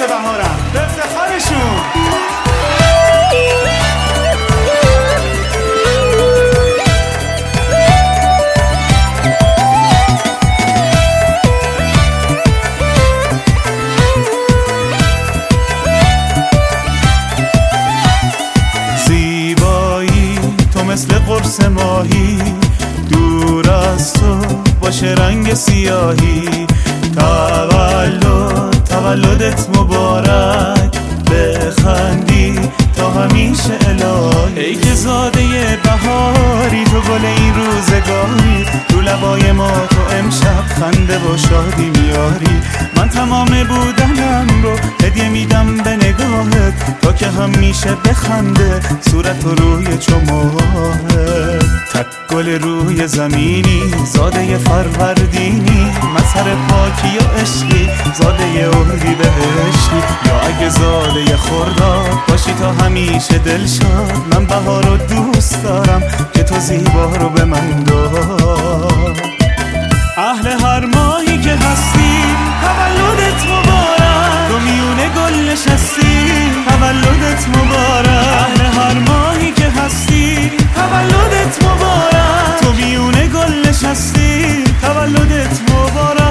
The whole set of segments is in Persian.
واسه بهارم به افتخارشون. زیبایی تو مثل قرص ماهی، دور از تو باشه رنگ سیاهی. تولدت مبارک، بخندی تا همیشه الهی. ای که زاده بهاری، تو گل این روزگاری، رو لبای ما تو امشب خنده و شادی میاری. من تمام بودنم رو هدیه میدم به نگاهت، تا که همیشه بخنده صورت روی چماهت. تک گل روی زمینی، زاده فروردینی، مظهر پاکی و عشقی، زاده اردی بهشتی. یا اگه زاده خرداد باشی تا همیشه دلشاد، من بهار رو دوست دارم که تو زیبا رو به من داد. اهل هر ماهی که هستی تولدت مبارک، تو میونه گل نشستی تولدت مبارک. اهل هر ماهی که هستی تولدت مبارک، تو میونه گل نشستی تولدت مبارک.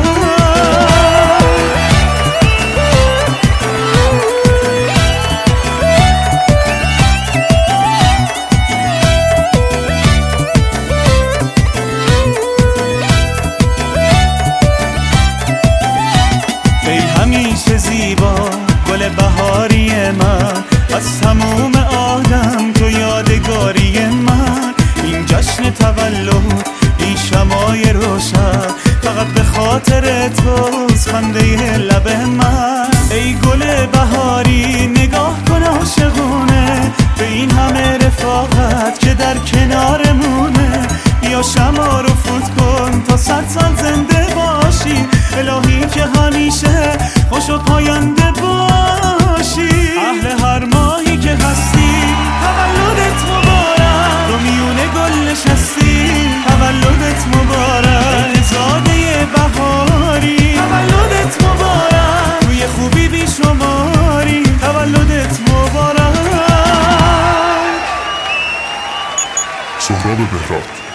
همیشه زیبا گل بهاری من، از تموم آدم تو یادگاری من. این جشن تولد، این شمای روشن، فقط به خاطر توست خنده لب من. ای گل بهاری نگاه کن عاشقونه، به این همه رفاقت که در کنارمونه. یا شما رو فوت کن تا 100 سال زنده باشی، الهی که همیشه خوش و پاینده باشی. اهل هر ماهی که هستی تولدت مبارک، تو میونه گل نشستی تولدت مبارک. زاده بهاری تولدت مبارک، توی خوبی بی شماری تولدت مبارک. سهراب بهراد.